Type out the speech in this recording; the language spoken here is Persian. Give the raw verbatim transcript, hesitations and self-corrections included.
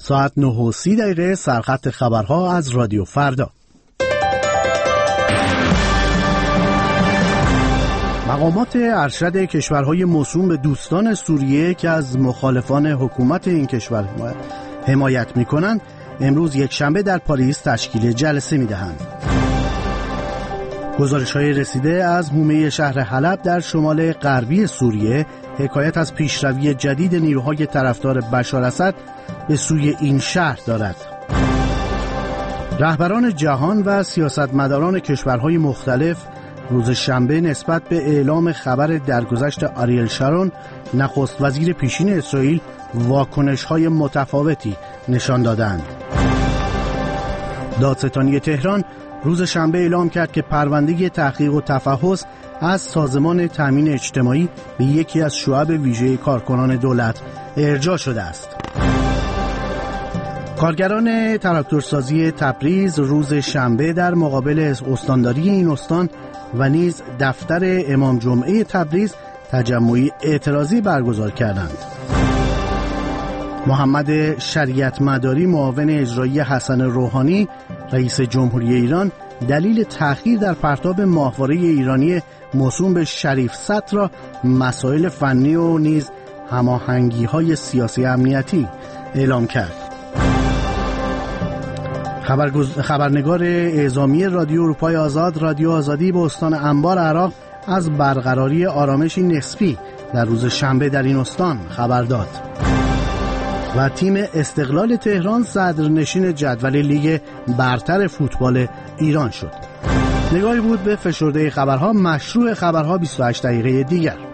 ساعت نه و سی دقیقه سرخط خبرها از رادیو فردا. مقامات ارشد کشورهای موسوم به دوستان سوریه که از مخالفان حکومت این کشور حمایت می‌کنند امروز یک شنبه در پاریس تشکیل جلسه می‌دهند. گزارش‌های رسیده از حومه شهر حلب در شمال غربی سوریه حکایت از پیشروی جدید نیروهای طرفدار بشار اسد به سوی این شهر دارد. رهبران جهان و سیاستمداران کشورهای مختلف روز شنبه نسبت به اعلام خبر درگذشت آریل شارون نخست وزیر پیشین اسرائیل واکنش‌های متفاوتی نشان دادند. دادستانی تهران روز شنبه اعلام کرد که پرونده تحقیق و تفحص از سازمان تامین اجتماعی به یکی از شعب ویژه کارکنان دولت ارجاع شده است. کارگران تراکتورسازی تبریز روز شنبه در مقابل استانداری این استان و نیز دفتر امام جمعه تبریز تجمعی اعتراضی برگزار کردند. محمد شریعت مداری معاون اجرایی حسن روحانی رئیس جمهوری ایران دلیل تأخیر در پرتاب ماهواره ایرانی موسوم به شریف ست را مسائل فنی و نیز هماهنگی‌های سیاسی امنیتی اعلام کرد. خبرگز... خبرنگار اعزامی رادیو اروپای آزاد رادیو آزادی به استان انبار عراق از برقراری آرامشی نسبی در روز شنبه در این استان خبر داد. و تیم استقلال تهران صدرنشین جدول لیگ برتر فوتبال ایران شد. نگاهی بود به فشرده خبرها. مشروع خبرها بیست و هشت دقیقه دیگر.